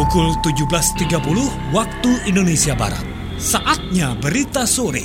Pukul 17.30 waktu Indonesia Barat. Saatnya berita sore.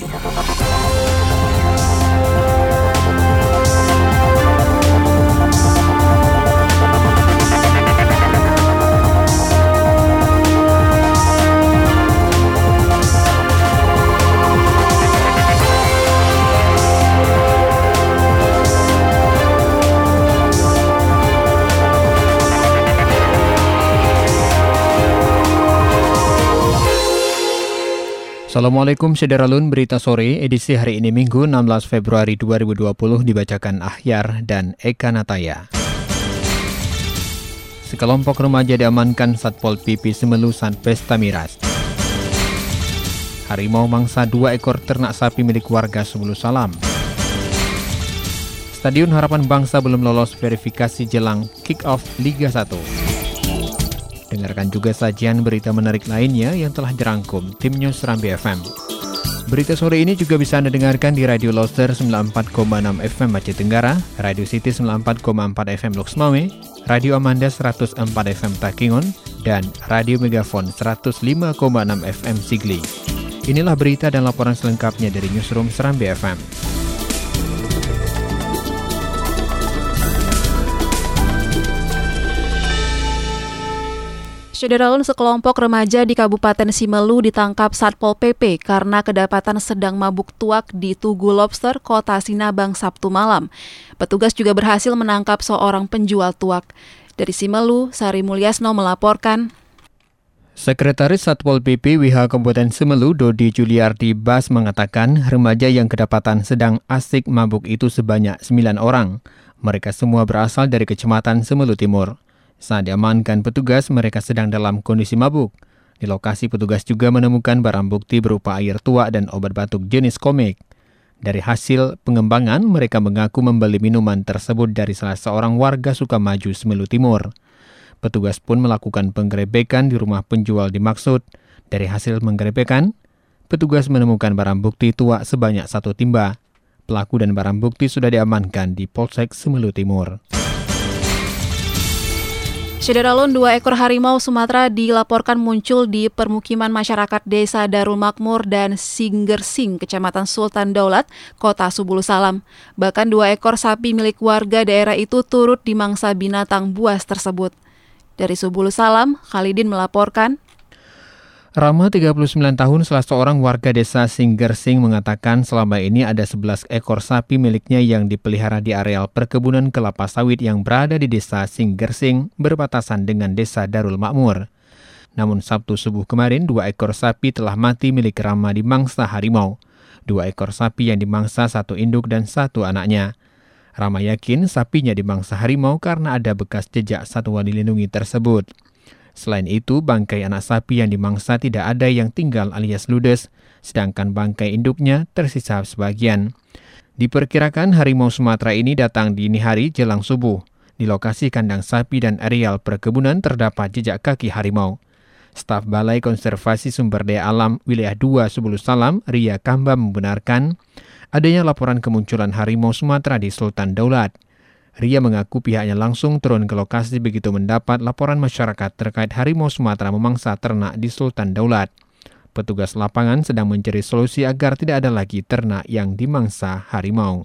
Assalamualaikum Sederalun, berita sore edisi hari ini Minggu 16 Februari 2020 dibacakan Ahyar dan Eka Nataya. Sekelompok remaja diamankan Satpol PP Semelu saat pesta miras. Harimau mangsa 2 ekor ternak sapi milik warga Subulu Salam. Stadion Harapan Bangsa belum lolos verifikasi jelang kick-off Liga 1. Dengarkan juga sajian berita menarik lainnya yang telah dirangkum tim News Serambi FM. Berita sore ini juga bisa Anda dengarkan di Radio Loser 94,6 FM Aceh Tenggara, Radio City 94,4 FM Loks Mame, Radio Amanda 104 FM Takingon, dan Radio Megafon 105,6 FM Sigli. Inilah berita dan laporan selengkapnya dari Newsroom Serambi FM. Sederalun, sekelompok remaja di Kabupaten Simelu ditangkap Satpol PP karena kedapatan sedang mabuk tuak di Tugu Lobster, Kota Sinabang, Sabtu malam. Petugas juga berhasil menangkap seorang penjual tuak. Dari Simelu, Sari Mulyasno melaporkan. Sekretaris Satpol PP WH Kabupaten Simelu, Dodi Juliardi Bas, mengatakan remaja yang kedapatan sedang asik mabuk itu sebanyak 9 orang. Mereka semua berasal dari Kecamatan Simelu Timur. Saat diamankan petugas, mereka sedang dalam kondisi mabuk. Di lokasi petugas juga menemukan barang bukti berupa air tuak dan obat batuk jenis komik. Dari hasil pengembangan, mereka mengaku membeli minuman tersebut dari salah seorang warga Sukamaju, Semelu Timur. Petugas pun melakukan penggerebekan di rumah penjual dimaksud. Dari hasil penggerebekan, petugas menemukan barang bukti tuak sebanyak 1 timba. Pelaku dan barang bukti sudah diamankan di Polsek Semelu Timur. Sederalun, 2 ekor harimau Sumatera dilaporkan muncul di permukiman masyarakat Desa Darul Makmur dan Singgersing, Kecamatan Sultan Daulat, Kota Subulu Salam. Bahkan 2 ekor sapi milik warga daerah itu turut dimangsa binatang buas tersebut. Dari Subulu Salam, Khalidin melaporkan. Rama, 39 tahun, salah seorang warga desa Singgersing, mengatakan selama ini ada 11 ekor sapi miliknya yang dipelihara di areal perkebunan kelapa sawit yang berada di desa Singgersing berbatasan dengan desa Darul Makmur. Namun Sabtu subuh kemarin 2 ekor sapi telah mati milik Rama dimangsa harimau. 2 ekor sapi yang dimangsa 1 induk dan 1 anaknya. Rama yakin sapinya dimangsa harimau karena ada bekas jejak satwa dilindungi tersebut. Selain itu, bangkai anak sapi yang dimangsa tidak ada yang tinggal alias ludes, sedangkan bangkai induknya tersisa sebagian. Diperkirakan harimau Sumatera ini datang dini hari jelang subuh. Di lokasi kandang sapi dan areal perkebunan terdapat jejak kaki harimau. Staf Balai Konservasi Sumber Daya Alam Wilayah 2 Subulu Salam, Ria Kamba, membenarkan adanya laporan kemunculan harimau Sumatera di Sultan Daulat. Ria mengaku pihaknya langsung turun ke lokasi begitu mendapat laporan masyarakat terkait harimau Sumatera memangsa ternak di Sultan Daulat. Petugas lapangan sedang mencari solusi agar tidak ada lagi ternak yang dimangsa harimau.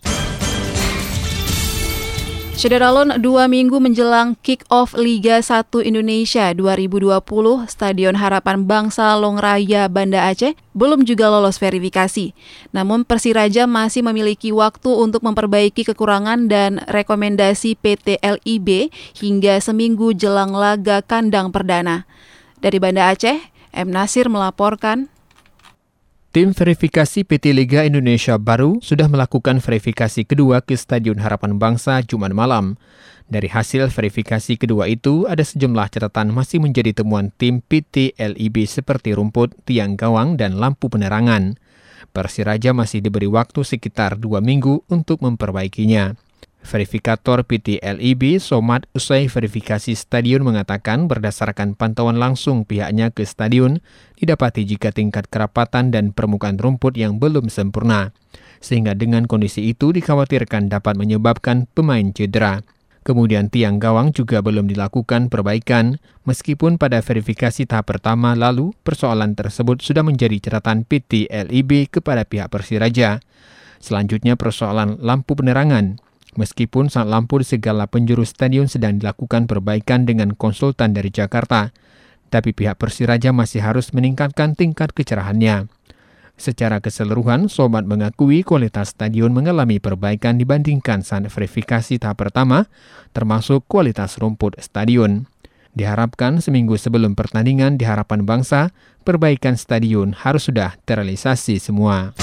Sederalun, 2 minggu menjelang kick-off Liga 1 Indonesia 2020, Stadion Harapan Bangsa Longraya, Banda Aceh belum juga lolos verifikasi. Namun Persiraja masih memiliki waktu untuk memperbaiki kekurangan dan rekomendasi PT LIB hingga seminggu jelang laga kandang perdana. Dari Banda Aceh, M. Nasir melaporkan. Tim verifikasi PT Liga Indonesia baru sudah melakukan verifikasi kedua ke Stadion Harapan Bangsa Jumat malam. Dari hasil verifikasi kedua itu, ada sejumlah catatan masih menjadi temuan tim PT LIB seperti rumput, tiang gawang, dan lampu penerangan. Persiraja masih diberi waktu sekitar 2 minggu untuk memperbaikinya. Verifikator PT LIB, Somad, usai verifikasi stadion mengatakan berdasarkan pantauan langsung pihaknya ke stadion, didapati jika tingkat kerapatan dan permukaan rumput yang belum sempurna. Sehingga dengan kondisi itu dikhawatirkan dapat menyebabkan pemain cedera. Kemudian tiang gawang juga belum dilakukan perbaikan, meskipun pada verifikasi tahap pertama lalu persoalan tersebut sudah menjadi catatan PT LIB kepada pihak Persiraja. Selanjutnya persoalan lampu penerangan. Meskipun saat lampu di segala penjuru stadion sedang dilakukan perbaikan dengan konsultan dari Jakarta, tapi pihak Persiraja masih harus meningkatkan tingkat kecerahannya. Secara keseluruhan, Sobat mengakui kualitas stadion mengalami perbaikan dibandingkan saat verifikasi tahap pertama, termasuk kualitas rumput stadion. Diharapkan seminggu sebelum pertandingan di Harapan Bangsa, perbaikan stadion harus sudah terrealisasi semua.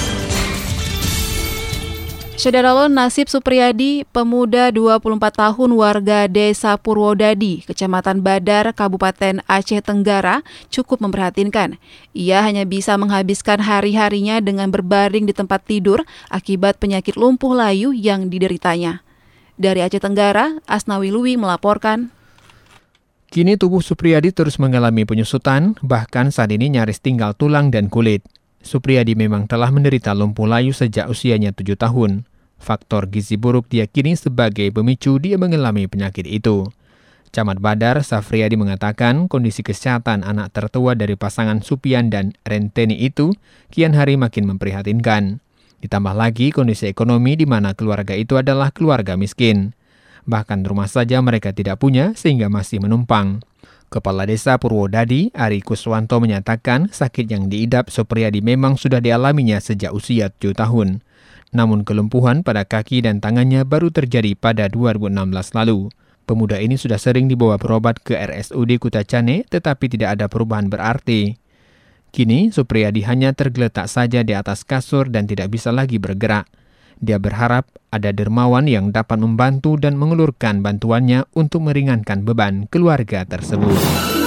Saudara, nasib Supriyadi, pemuda 24 tahun warga Desa Purwodadi, Kecamatan Badar, Kabupaten Aceh Tenggara, cukup memprihatinkan. Ia hanya bisa menghabiskan hari-harinya dengan berbaring di tempat tidur akibat penyakit lumpuh layu yang dideritanya. Dari Aceh Tenggara, Asnawi Luwi melaporkan. Kini tubuh Supriyadi terus mengalami penyusutan, bahkan saat ini nyaris tinggal tulang dan kulit. Supriyadi memang telah menderita lumpuh layu sejak usianya 7 tahun. Faktor gizi buruk diyakini sebagai pemicu dia mengalami penyakit itu. Camat Badar, Safriyadi mengatakan kondisi kesehatan anak tertua dari pasangan Supian dan Renteni itu kian hari makin memprihatinkan. Ditambah lagi kondisi ekonomi di mana keluarga itu adalah keluarga miskin. Bahkan rumah saja mereka tidak punya sehingga masih menumpang. Kepala Desa Purwodadi, Ari Kuswanto menyatakan sakit yang diidap Supriyadi memang sudah dialaminya sejak usia 7 tahun. Namun kelumpuhan pada kaki dan tangannya baru terjadi pada 2016 lalu. Pemuda ini sudah sering dibawa berobat ke RSUD Kutacane tetapi tidak ada perubahan berarti. Kini Supriyadi hanya tergeletak saja di atas kasur dan tidak bisa lagi bergerak. Dia berharap ada dermawan yang dapat membantu dan mengulurkan bantuannya untuk meringankan beban keluarga tersebut.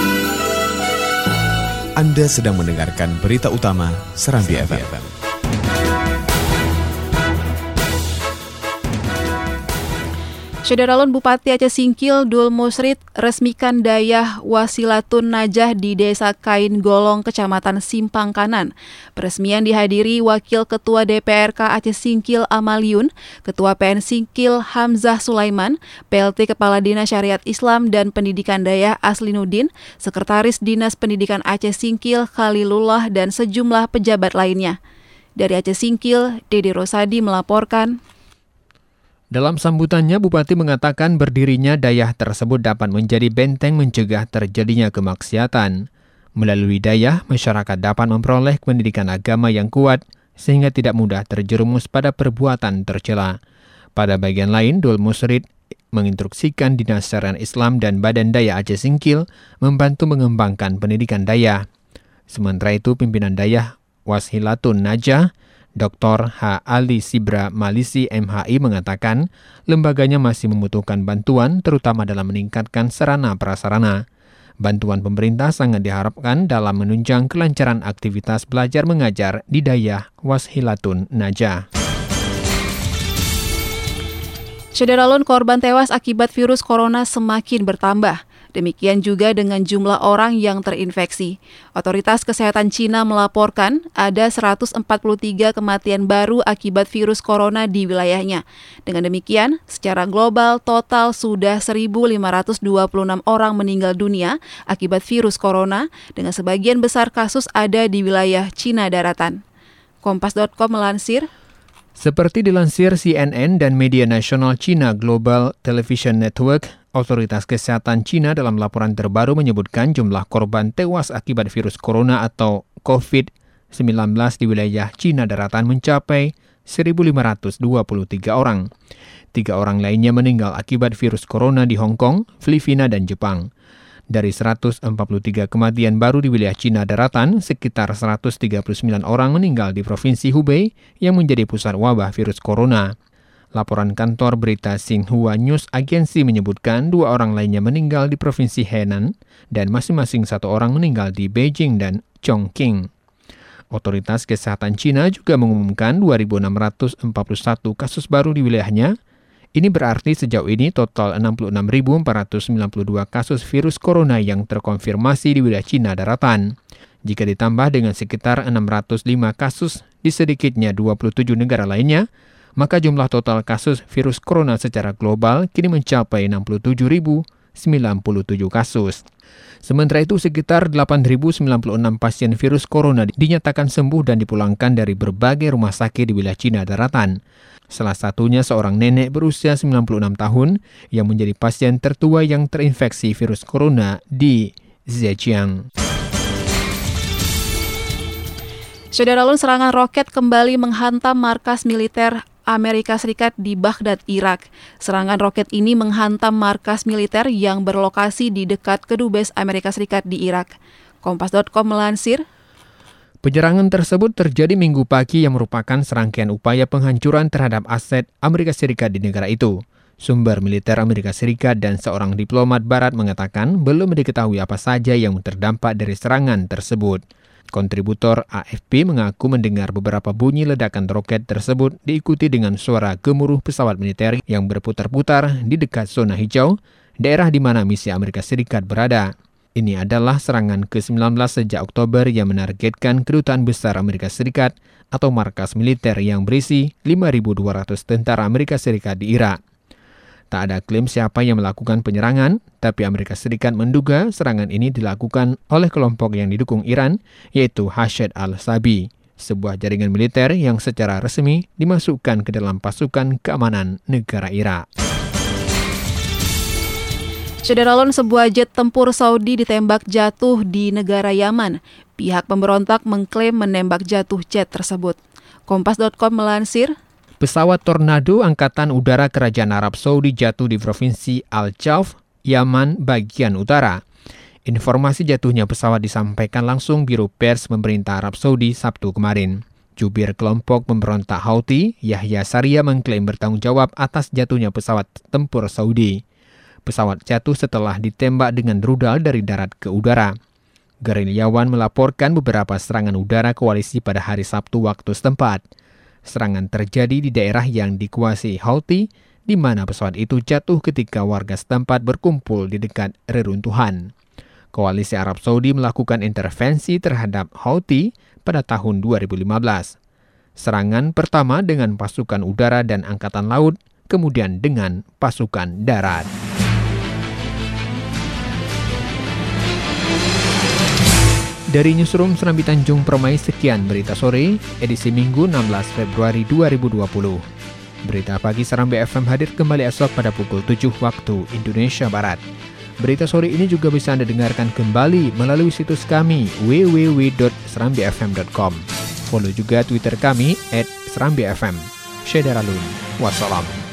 Anda sedang mendengarkan berita utama Serambi FM. Saudara, Bupati Aceh Singkil Dul Musrid resmikan Dayah Wasilatun Najah di Desa Kain Golong, Kecamatan Simpang Kanan. Peresmian dihadiri Wakil Ketua DPRK Aceh Singkil Amaliun, Ketua PN Singkil Hamzah Sulaiman, PLT Kepala Dinas Syariat Islam dan Pendidikan Dayah Aslinuddin, Sekretaris Dinas Pendidikan Aceh Singkil Khalilullah dan sejumlah pejabat lainnya. Dari Aceh Singkil, Dede Rosadi melaporkan. Dalam sambutannya, Bupati mengatakan berdirinya dayah tersebut dapat menjadi benteng mencegah terjadinya kemaksiatan. Melalui dayah, masyarakat dapat memperoleh pendidikan agama yang kuat sehingga tidak mudah terjerumus pada perbuatan tercela. Pada bagian lain, Dul Musrid menginstruksikan Dinas Syariat Islam dan Badan Dayah Aceh Singkil membantu mengembangkan pendidikan dayah. Sementara itu, pimpinan dayah Wasilatun Najah, Dr. H. Ali Sibra Malisi MHI mengatakan lembaganya masih membutuhkan bantuan terutama dalam meningkatkan sarana prasarana. Bantuan pemerintah sangat diharapkan dalam menunjang kelancaran aktivitas belajar mengajar di Dayah Wasilatun Najah. Saudara, korban tewas akibat virus corona semakin bertambah. Demikian juga dengan jumlah orang yang terinfeksi. Otoritas Kesehatan Cina melaporkan ada 143 kematian baru akibat virus corona di wilayahnya. Dengan demikian, secara global total sudah 1.526 orang meninggal dunia akibat virus corona, dengan sebagian besar kasus ada di wilayah Cina daratan. Kompas.com melansir. Seperti dilansir CNN dan media nasional China Global Television Network, Otoritas Kesehatan Cina dalam laporan terbaru menyebutkan jumlah korban tewas akibat virus corona atau COVID-19 di wilayah Cina daratan mencapai 1.523 orang. 3 orang lainnya meninggal akibat virus corona di Hong Kong, Filipina, dan Jepang. Dari 143 kematian baru di wilayah Cina daratan, sekitar 139 orang meninggal di Provinsi Hubei yang menjadi pusat wabah virus corona. Laporan kantor berita Xinhua News Agency menyebutkan 2 orang lainnya meninggal di Provinsi Henan dan masing-masing 1 orang meninggal di Beijing dan Chongqing. Otoritas Kesehatan Cina juga mengumumkan 2.641 kasus baru di wilayahnya. Ini berarti sejauh ini total 66.492 kasus virus corona yang terkonfirmasi di wilayah Cina daratan. Jika ditambah dengan sekitar 605 kasus di sedikitnya 27 negara lainnya, maka jumlah total kasus virus corona secara global kini mencapai 67.097 kasus. Sementara itu, sekitar 8.096 pasien virus corona dinyatakan sembuh dan dipulangkan dari berbagai rumah sakit di wilayah Cina Daratan. Salah satunya seorang nenek berusia 96 tahun yang menjadi pasien tertua yang terinfeksi virus corona di Zhejiang. Saudara Lun, serangan roket kembali menghantam markas militer Amerika Serikat di Baghdad, Irak. Serangan roket ini menghantam markas militer yang berlokasi di dekat kedubes Amerika Serikat di Irak. Kompas.com melansir, penyerangan tersebut terjadi Minggu pagi yang merupakan serangkaian upaya penghancuran terhadap aset Amerika Serikat di negara itu. Sumber militer Amerika Serikat dan seorang diplomat barat mengatakan belum diketahui apa saja yang terdampak dari serangan tersebut. Kontributor AFP mengaku mendengar beberapa bunyi ledakan roket tersebut diikuti dengan suara gemuruh pesawat militer yang berputar-putar di dekat zona hijau, daerah di mana misi Amerika Serikat berada. Ini adalah serangan ke-19 sejak Oktober yang menargetkan kedutaan besar Amerika Serikat atau markas militer yang berisi 5.200 tentara Amerika Serikat di Irak. Tak ada klaim siapa yang melakukan penyerangan, tapi Amerika Serikat menduga serangan ini dilakukan oleh kelompok yang didukung Iran, yaitu Hashd al-Shaabi, sebuah jaringan militer yang secara resmi dimasukkan ke dalam pasukan keamanan negara Irak. Saudara Lon, sebuah jet tempur Saudi ditembak jatuh di negara Yaman. Pihak pemberontak mengklaim menembak jatuh jet tersebut. Kompas.com melansir, pesawat Tornado Angkatan Udara Kerajaan Arab Saudi jatuh di Provinsi Al-Jauf, Yaman bagian utara. Informasi jatuhnya pesawat disampaikan langsung Biro Pers Pemerintah Arab Saudi Sabtu kemarin. Jubir kelompok pemberontak Houthi, Yahya Sharia, mengklaim bertanggung jawab atas jatuhnya pesawat tempur Saudi. Pesawat jatuh setelah ditembak dengan rudal dari darat ke udara. Gerilyawan melaporkan beberapa serangan udara koalisi pada hari Sabtu waktu setempat. Serangan terjadi di daerah yang dikuasai Houthi, di mana pesawat itu jatuh ketika warga setempat berkumpul di dekat reruntuhan. Koalisi Arab Saudi melakukan intervensi terhadap Houthi pada tahun 2015. Serangan pertama dengan pasukan udara dan angkatan laut, kemudian dengan pasukan darat. Dari Newsroom Serambi Tanjung Permai, sekian berita sore, edisi Minggu 16 Februari 2020. Berita pagi Serambi FM hadir kembali esok pada pukul 7 waktu Indonesia Barat. Berita sore ini juga bisa Anda dengarkan kembali melalui situs kami www.serambifm.com. Follow juga Twitter kami @serambifm. Syederalun. Wassalam.